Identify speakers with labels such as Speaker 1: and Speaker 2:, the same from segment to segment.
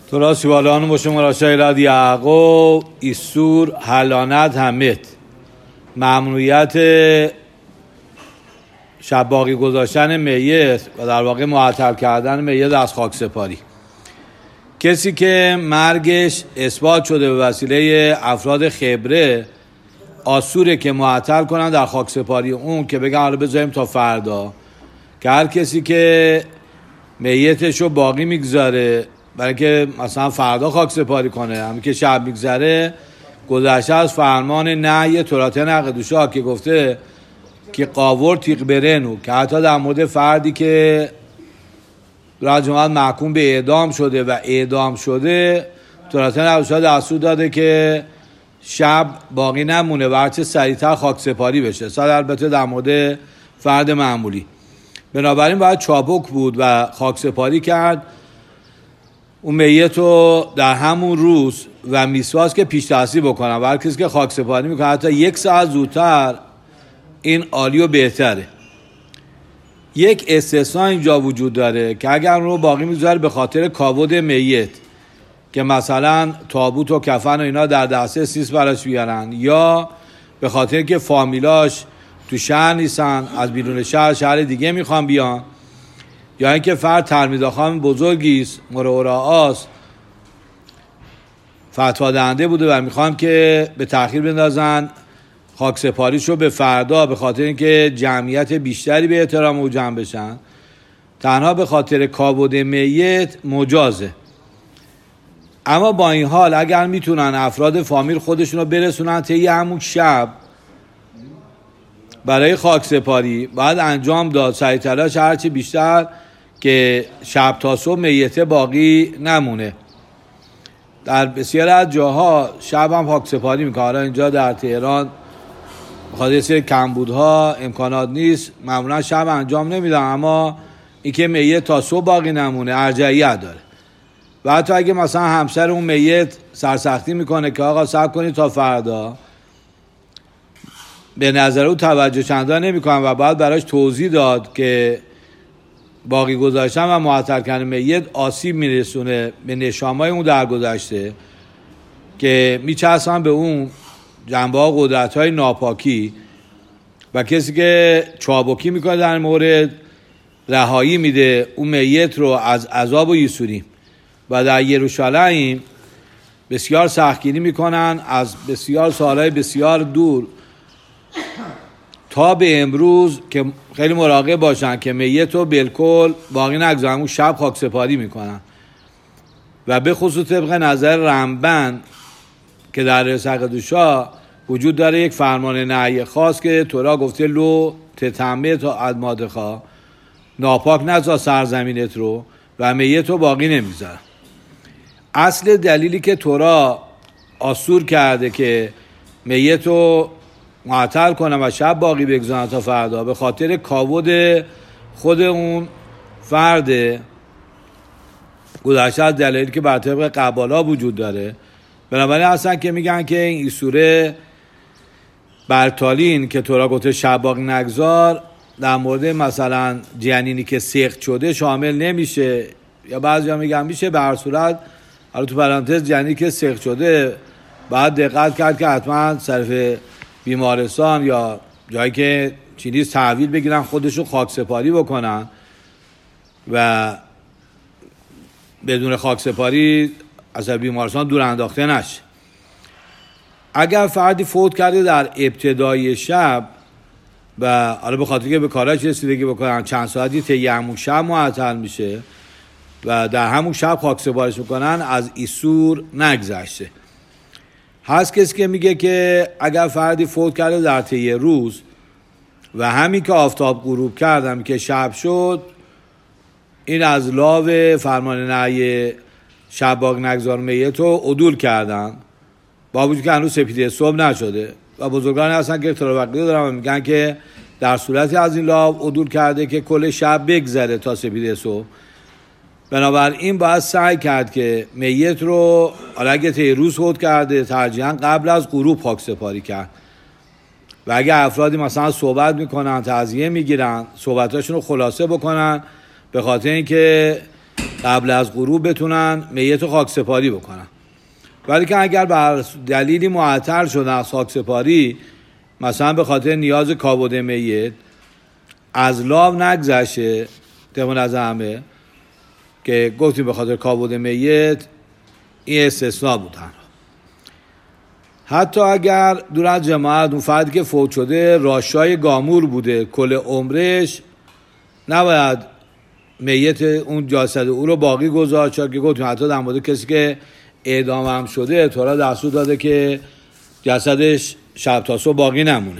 Speaker 1: تو را سیوالان باشه مراشای راد یعقوب ایسور حلانت همت ممنوعیت شب باقی گذاشتن میت و در واقع معطل کردن میت از خاک سپاری. کسی که مرگش اثبات شده به وسیله افراد خبره آسوره که معطل کنن در خاک سپاری اون، که بگن حالا بذاریم تا فردا، که هر کسی که میتشو باقی میگذاره برای که مثلا فردا خاک سپاری کنه، همین که شب میگذره گذشته از فرمان نهی تورات نقدوشا که گفته که قاور تیغ برنو، که حتی در مورد فردی که رجمت محکوم به اعدام شده و اعدام شده تورات نقدوشا دستور داده که شب باقی نمونه و هرچه سریعتر خاک سپاری بشه. صد البته در مورد فرد معمولی. بنابراین باید چابک بود و خاک سپاری کرد اون میت رو در همون روز و میسواست که پیش دستی بکنن و هر کسی که خاک سپاری میکنه حتی 1 ساعت زودتر این عالی و بهتره. یک استثناء اینجا وجود داره که اگر اون رو باقی میذاره به خاطر کاود میت، که مثلا تابوت و کفن و اینا در دسته سیس براش بیارن، یا به خاطر که فامیلاش تو شهر نیستن از بیرون شهر دیگه میخوان بیان، یا اینکه فرد تلمیذخوان بزرگیست مرورعاست فتوا دهنده بوده و میخوان که به تأخیر بندازن خاک سپاریشو به فردا به خاطر اینکه جمعیت بیشتری به احترام او جمع بشن، تنها به خاطر کابود میت مجازه. اما با این حال اگر میتونن افراد فامیل خودشون رو برسونن طی همون شب برای خاک سپاری، باید انجام داد سعی تلاش هرچی بیشتر که شب تا صبح میته باقی نمونه. در بسیار از جاها شب هم خاک سپاری میکنه. اینجا در تهران بخاطر یه سری کمبودها امکانات نیست، معمولا شب انجام نمیدن، اما اینکه میت تا صبح باقی نمونه ارجحیت داره. و حتی اگه مثلا همسر اون میت سرسختی میکنه که آقا صبر کنید تا فردا، به نظر او توجه چندان نمیکنن و باید براش توضیح داد که باقی گذاشتن و معطل کردن میت آسیب میرسونه به نشامای اون درگذشته که میچسبن به اون جنبه ها قدرت های ناپاکی، و کسی که چابکی میکنه در مورد رهایی میده اون میت رو از عذاب و یسوری. و در یروشالیم بسیار سختگیری میکنن از بسیار سالهای بسیار دور تا به امروز که خیلی مراقب باشن که میت رو بالکل باقی نگذارن، اون شب خاک سپاری میکنن. و به خصوص طبق نظر رمبن که در رسقدوشا وجود داره یک فرمان نهی خاص که تورا گفته لو تتمه تا ادمادخا، ناپاک نذار سرزمینت رو و میت رو باقی نمیذارن. اصل دلیلی که تورا آسور کرده که میت رو معطل کنن و شب باقی بگذارن تا فردا به خاطر کاود خود اون فرد گذشته از دلیلی که بر طبق قبالا وجود داره. بنابراین اصلا که میگن که این ایسوره برتالین که تورا گفته شب باقی نگذار در مورد مثلا جنینی که سخت شده شامل نمیشه، یا بعضی ها میگن میشه. به هر صورت حالا تو پرانتز جنینی که سخت شده باید دقت کرد که حتما صرف بیمارستان یا جایی که چیزی تحویل بگیرن خودشو خاک سپاری بکنن و بدون خاک سپاری از بیمارستان دور انداخته نشه. اگر فردی فوت کرده در ابتدای شب و حالا به خاطر که به کاراش رسیدگی بکنن چند ساعتی طی همون شب معطل میشه و در همون شب خاک سپاریش میکنن، از ایسور نگذشته. هست کسی که میگه که اگر فردی فوت کرده در طی روز و همین که آفتاب غروب کردم که شب شد، این از لاو فرمان نهی شب باقی نگذار میت رو عدول کردن با وجود که هنوز سپیده صبح نشده. و بزرگان هستن که اختلاف عقیده دارن و میگن که در صورتی از این لاو عدول کرده که کل شب بگذره تا سپیده صبح. بنابراین باید سعی کرد که میت رو اگه طی روز فوت کرده ترجیحاً قبل از غروب خاک سپاری کرد. و اگه افرادی مثلا صحبت میکنن تعزیه میگیرن صحبتاشون رو خلاصه بکنن، به خاطر اینکه قبل از غروب بتونن میت رو خاکسپاری بکنن. ولی که اگر بر دلیلی معطل شدن از خاکسپاری، مثلا به خاطر نیاز کابود میت از لاو نگذشه، طبق از همه که گفتیم به خاطر کابود میت، این استثناء بودن. حتی اگر دور از جماعت اون فردی که فوت شده راشای گامور بوده کل عمرش، نباید میت اون جسد او رو باقی گذاشت، چون که گفتیم حتی در مورد کسی که اعدام هم شده تورا دستور داده که جسدش شب تا صبح باقی نمونه.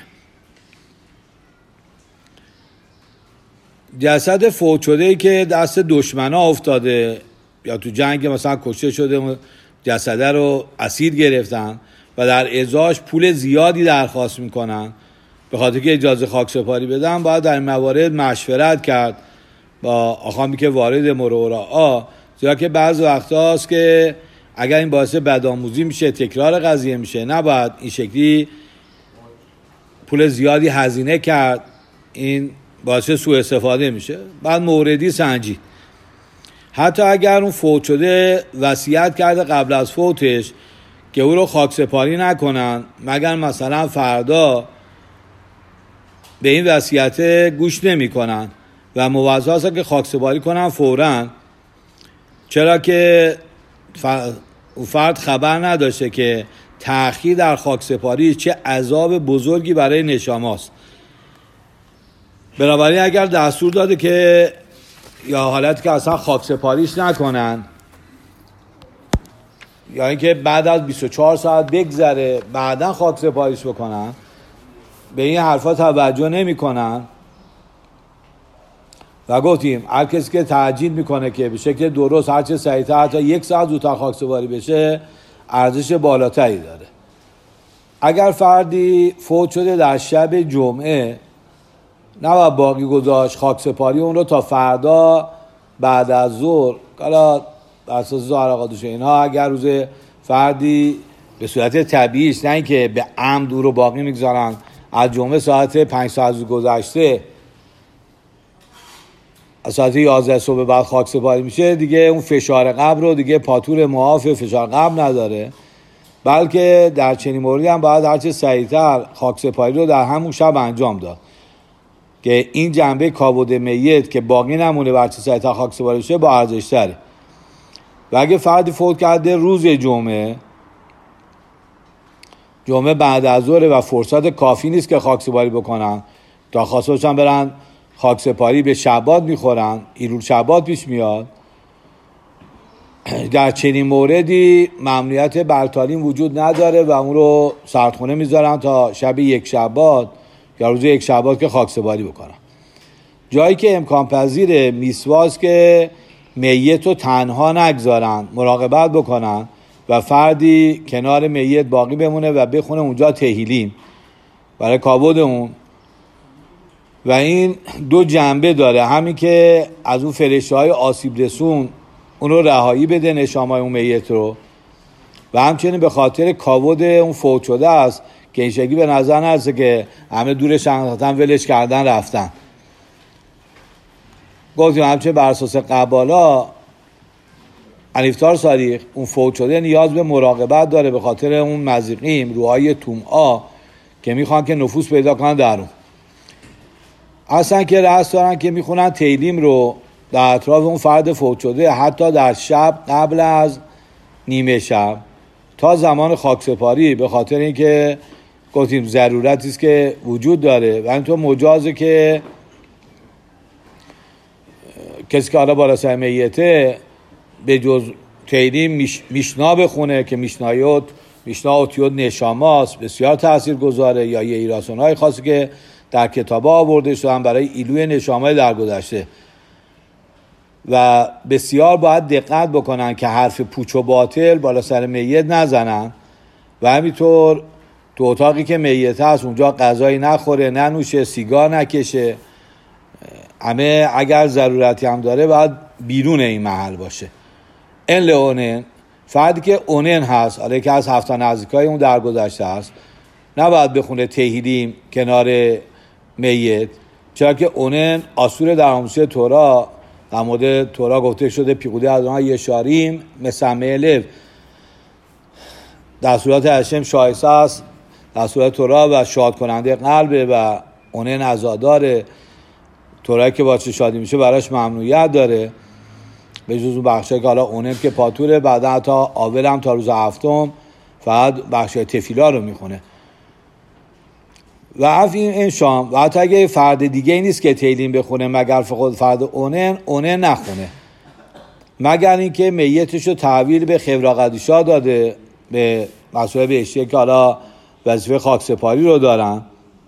Speaker 1: جسد فوت شده‌ای که دست دشمنا افتاده یا تو جنگ مثلا کشته شده، جسده رو اسیر گرفتن و در ازاش پول زیادی درخواست میکنن به خاطر که اجازه خاکسپاری بدن، باید در این موارد مشورت کرد با آخامی که وارد مروعه، زیرا که بعض وقت هاست که اگر این باعث بدآموزی میشه، تکرار قضیه میشه، نباید این شکلی پول زیادی هزینه کرد، این باعث سوء استفاده میشه. بعد موردی سنجید. حتی اگر اون فوت شده وصیت کرده قبل از فوتش که او رو خاکسپاری نکنن مگر مثلا فردا، به این وصیت گوش نمی کنن و موظف هستن که خاکسپاری کنن فوراً، چرا که اون فرد خبر نداشته که تأخیر در خاکسپاری چه عذاب بزرگی برای نشاماست. بنابراین اگر دستور داده که یا حالتی که اصلا خاکسپاریش نکنن یا اینکه بعد از 24 ساعت بگذره بعداً خاکسپاریش بکنن، به این حرفا توجه نمی کنن و گفتیم هر کسی که تعجیل میکنه که به شکل درست هرچه سریعتر حتی 1 ساعت زودتر خاکسپاری بشه ارزش بالاتری داره. اگر فردی فوت شده در شب جمعه، نباید باقی گذاشت خاکسپاری اون رو تا فردا بعد از ظهر، حالا اساس ظاهر اینها اگر روز فردی به صورت طبیعیش، نه اینکه به عمد او رو باقی میگذارن، از جمعه ساعت 5 ساعت گذشته از ساعت 11 صبح بعد خاکسپاری میشه، دیگه اون فشار قبر رو دیگه پاتور معاف فشار قبر نداره، بلکه در چنین موردی هم باید هرچه سریعتر خاکسپاری رو در همون شب انجام داد که این جنبه کابود میت که باقی نمونه و هرچه سریعتر خاکسپاری بشه با ارزش تره. و اگه فردی فوت کرده روز جمعه بعد از ظهر و فرصت کافی نیست که خاکسپاری بکنن، تا خواسته باشن برن خاکسپاری به شبات میخورن، ایلول شبات پیش میاد، در چنین موردی ممنوعیت برتالین وجود نداره و اون رو سردخونه میذارن تا شب 1 شبات یا روز 1 شبات که خاکسپاری بکنن. جایی که امکان پذیره میسواز که میت رو تنها نگذارن، مراقبت بکنن و فردی کنار میت باقی بمونه و بخونه اونجا تهیلیم برای کابود اون. و این 2 جنبه داره، همین که از اون فرشته‌های آسیب رسون اون رو رهایی بده نشامای اون میت رو، و همچنین به خاطر کابود اون فوت شده است که این شکلی به نظر نرسه که همه دورش انداختن ولش کردن رفتن. گفتیم همچنین بر اساس قبالا انیفتار صادق اون فوت شده نیاز به مراقبت داره به خاطر اون مزیقیم روحای تومعا که میخوان که نفوذ پیدا کنن در اون. اصلا که رأس دارن که میخونن تیلیم رو در اطراف اون فرد فوت شده حتی در شب قبل از نیمه شب تا زمان خاکسپاری، به خاطر اینکه گفتیم ضرورتی است که وجود داره و اینطور مجازه که کسی که حالا بالا سر میته به جز تیلیم میشنا بخونه که میشنا اوتیود نشاماست بسیار تأثیر گذاره، یا یه ایراسونهای خاصی که در کتابا آورده شدن برای ایلوی نشامای در گذشته، و بسیار باید دقت بکنن که حرف پوچ و باطل بالا سر میت نزنن و همینطور تو اتاقی که میت هست اونجا غذایی نخوره، ننوشه، سیگار نکشه، همه اگر ضرورتی هم داره باید بیرون این محل باشه. این لئونن فردی که اونن هست، حالا که از 7 نزدیکای اون در گذشته هست، نباید بخونه تهیلیم کنار میت، چرا که اونن آسور در آموزش تورا در مورد تورا گفته شده پیقوده از آنها یشاریم مسمع لب، در صورت هشم شایسته است، در صورت تورا و شاد کننده قلبه و اونن عزاداره. تورایی که باشه شادی میشه براش ممنوعیت داره، به جز اون بخشایی که حالا اونم که پاتوره، بعدا حتی آول هم تا روز هفتم فقط بخشای تفیلا رو میخونه و این شام. و حتی اگه فرد دیگه ای نیست که تیلیم بخونه مگر فقط فرد اونن نخونه، مگر اینکه میتش رو تحویل به خبرا قدیشا داده، به مسئله بهشتیه که حالا وظیفه خاکسپاری رو دارن.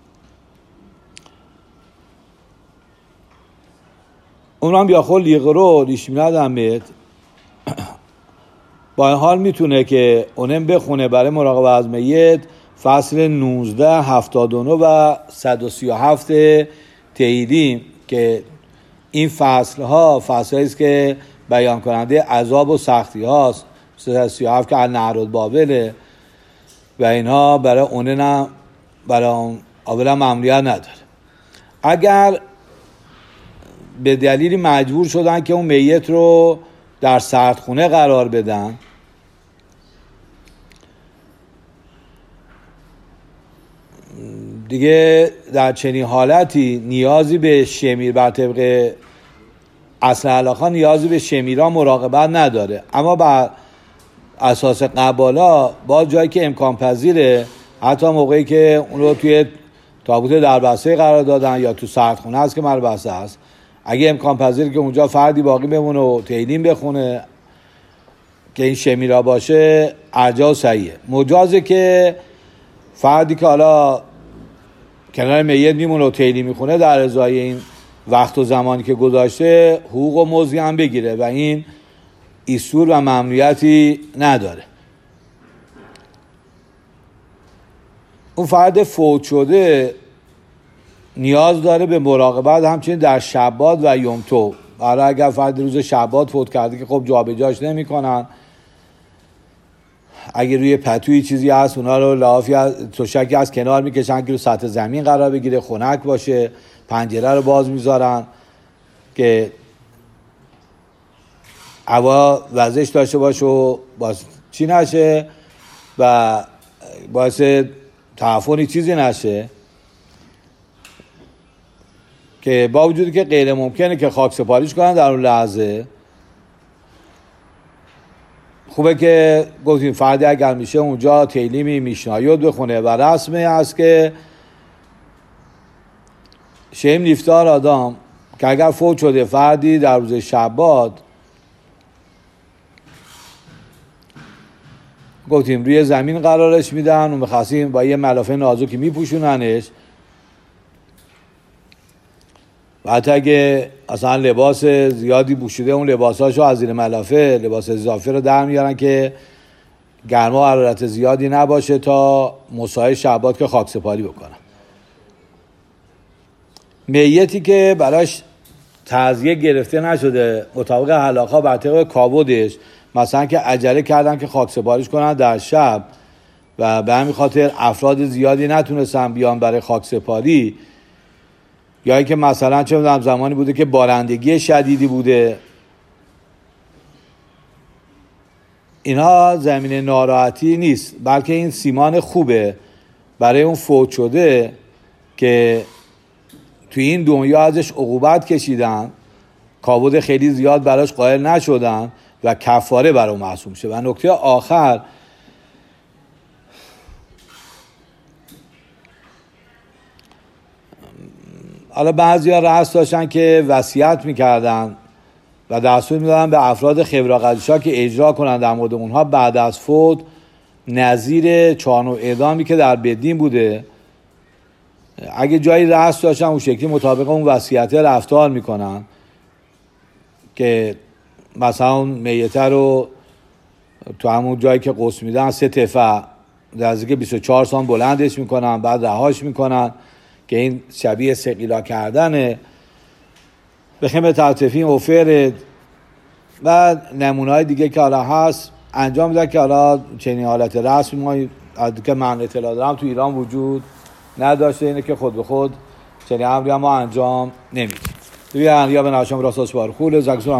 Speaker 1: اون هم بیاخول لیغرو لیش میردمید با این حال میتونه که اونم بخونه برای مراقبه از میت فصل 19 79 و 137 تهیلیم، که این فصل ها است که بیان کننده عذاب و سختی هاست. 37 که نهرود بابله و اینها برای اونم برای اولا ممنوعیت نداره. اگر به دلیلی مجبور شدن که اون میت رو در سردخونه قرار بدن، دیگه در چنین حالتی نیازی به شمیر بر طبق اصل علاقه نیازی به شمیرا مراقبت نداره. اما بر اساس قبالا با جایی که امکان پذیره، حتی موقعی که اون رو توی تابوت دربسته قرار دادن یا تو سردخونه هست که مربسته هست، اگه امکان پذیره که اونجا فردی باقی بمونه و تیلیم بخونه که این شمیرا باشه، ارجاء صحیحه. مجازه که فردی که حالا کنار میت میمونه و تیلیم میخونه در ازای این وقت و زمانی که گذاشته حقوق و مزدی هم بگیره و این ایسور و ممنوعیتی نداره. اون فرد فوت شده نیاز داره به مراقبت همچنین در شبات و یوم تو. برای اگر فرد روز شبات فوت کرده که خب جابجاش نمی کنن، اگه روی پتوی چیزی هست اونا رو لحافی تشکی از کنار میکشن که رو سطح زمین قرار بگیره، خنک باشه، پنجره رو باز میذارن که هوا وزش داشته باشه و باز چی نشه و باعث تعفنی چیزی نشه، که با وجودی که غیر ممکنه که خاک سپاریش کنن در اون لحظه، خوبه که گفتیم فردی اگر میشه اونجا تیلیمی میشنایود بخونه و رسمه هست که شیم نفتار آدم که اگر فوت شده فردی در روز شبات، گفتیم روی زمین قرارش میدن و مخصیم با یه ملافه نازکی میپوشوننش و حتی اگه اصلا لباس زیادی پوشیده اون لباساشو از زیر ملافه لباس اضافه رو در میارن که گرما و حرارت زیادی نباشه تا مساعد شبات که خاک سپاری بکنن. میتی که براش تعزیه گرفته نشده مطابق حلاقه بر طبق کابودش، مثلا که عجله کردن که خاک سپاریش کنن در شب و به همین خاطر افراد زیادی نتونستن بیان برای خاک سپاری، یا اینکه مثلا چه می‌دونم زمانی بوده که بارندگی شدیدی بوده، اینا زمینه ناراحتی نیست، بلکه این سیمان خوبه برای اون فوت شده که توی این دنیا ازش عقوبت کشیدن، کابود خیلی زیاد براش قائل نشدن و کفاره برای اون محسوب شه. و نکته آخر، حالا بعضی ها رأس داشتن که وصیت میکردن و دستور میدادن به افراد خبراقدیشا که اجرا کنن در مورد اونها بعد از فوت نظیر 4 نوع اعدامی که در بدین بوده، اگه جایی رأس داشتن اون شکلی مطابق اون وصیت رفتار میکنن که مثلا اون میته رو تو همون جایی که قسم میدن 3 تفه نزدیک 24 سان بلندش میکنن، بعد رهاش میکنن که این شبیه سقیلا کردنه، بخیم تلطفین اوفرد و نمونه‌های دیگه که حالا هست انجام میدن که حالا چنین حالت رسمی ما که من اطلاع دارم تو ایران وجود نداشته، اینه که خود به خود چنین امری ما انجام نمیدیم. یا به ناشم راست بار خول زکسون